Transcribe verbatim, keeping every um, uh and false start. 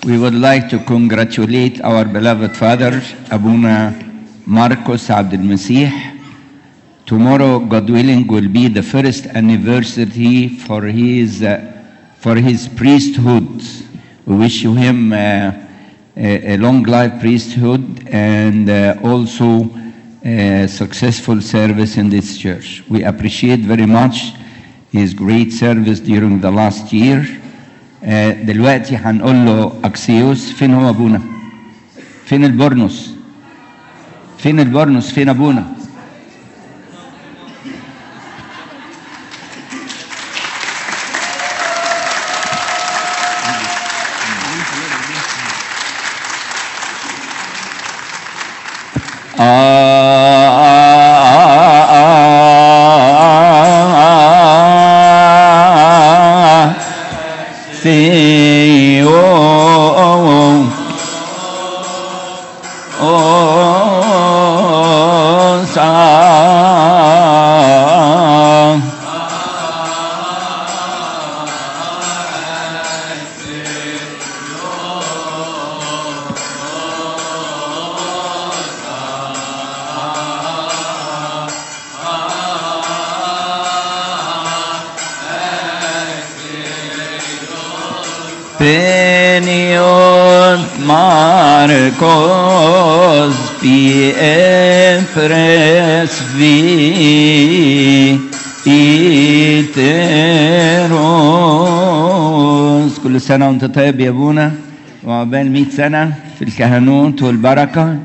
We would like to congratulate our beloved father, Abuna Marcos Abdel Masih. Tomorrow, God willing, will be the first anniversary for his, uh, for his priesthood. We wish him uh, a, a long life priesthood and uh, also a successful service in this church. We appreciate very much his great service during the last year. Uh, دلوقتي هنقول له أكسيوس. فين هو أبونا؟ فين البرنس؟ فين البرنس؟ فين أبونا؟ Peniot Marcos P. Empress V. إتروس. كل سنة وانت طيب يا ابونا، وعقبال مئة سنة في الكهنوت والبركة.